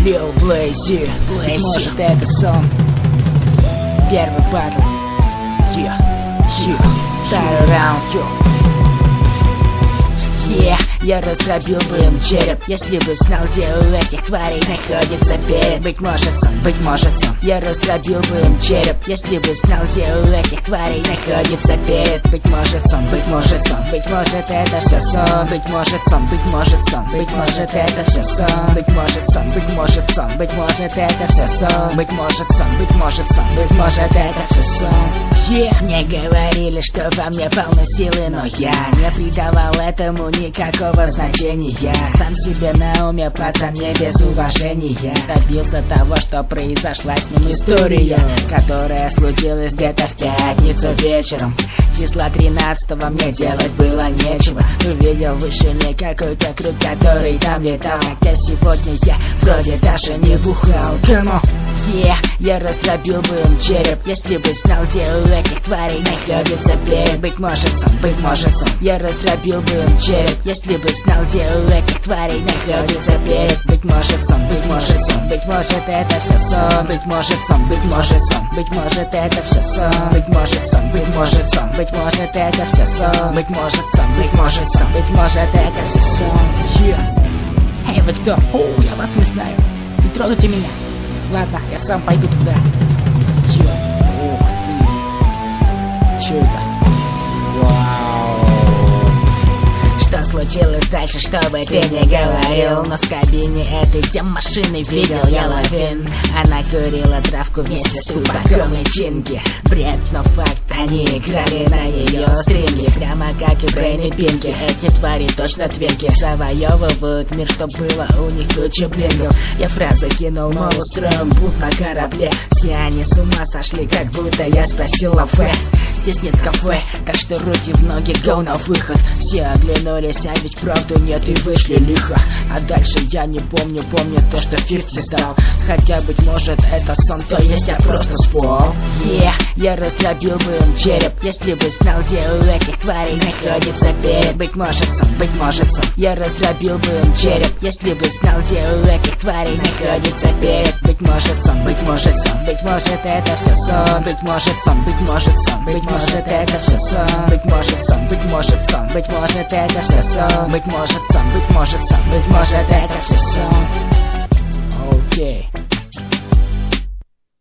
Lil Blazy, может это сон. Первый батл. Второй раунд. Я раздробил бы им череп, если бы знал, где у этих тварей находится перед. Быть может сон, быть может сон. Я раздробил бы им череп, если бы знал, где у этих тварей находится перед. Быть может сон, быть может сон. Быть может это все сон. Быть может сон, быть может сон. Быть может это все сон. Быть может сон, быть может сон. Быть может это все сон. Быть может сон, быть может сон. Быть может это все сон. Мне говорили, что во мне полно силы, но я не придавал этому никакого значения. Сам себе на уме, пацан, не без уважения. Добился того, что произошла с ним история, которая случилась где-то в пятницу вечером. Числа 13-го мне делать было нечего. Увидел в вышине какой-то круг, который там летал. Хотя сегодня я вроде даже не бухал. Come on. Я раздробил бы им череп, если бы знал, где у этих тварей находится перед. Быть может сон, быть может сон. Я раздробил бы им череп, если бы знал, где у этих тварей находится перед. Быть может сон, быть может сон. Быть может это все сон. Быть может сон, быть может сон. Быть может это все сон. Быть может сон, быть может сон. Быть может это все сон. Быть может сон, быть может сон. Быть может это все сон. Эй, вы кто? О, я вас не знаю. Не трогайте меня. Ладно, я сам пойду туда. Ух ты. Чё это? Вау. Что случилось дальше, чтобы ты не говорил? Но в кабине этой машины видел я Лавин. Она курила травку вместе с Тупаком и Чинги. Бред, но факт, они играли на ее стринге. Прямо как и Брейн и Пинки. Эти твари точно твинки. Завоевывают мир, чтоб было у них куча блингов. Я фразы кинул, мол, устроим бунт на корабле. Все они с ума сошли, как будто я спросил лафе. Здесь нет кафе, так что руки в ноги, гоу на выход. Все оглянулись, а ведь правду нет и вышли лихо. А дальше я не помню то, что 50 сдал. Хотя, быть может, это сон, то есть я просто спал. Я раздробил бы им череп, если бы знал, где у этих тварей находится перед. Быть может сон, быть может сон. Я раздробил бы им череп, если бы знал, где у этих тварей находится перед. Быть может сон, быть может сон. Быть может это все сон. Быть может сон, быть может сон. Быть может это все сон. Быть может сон, быть может сон. Быть может это все сон. Быть может сон, быть может сон. Быть может это все сон. Окей.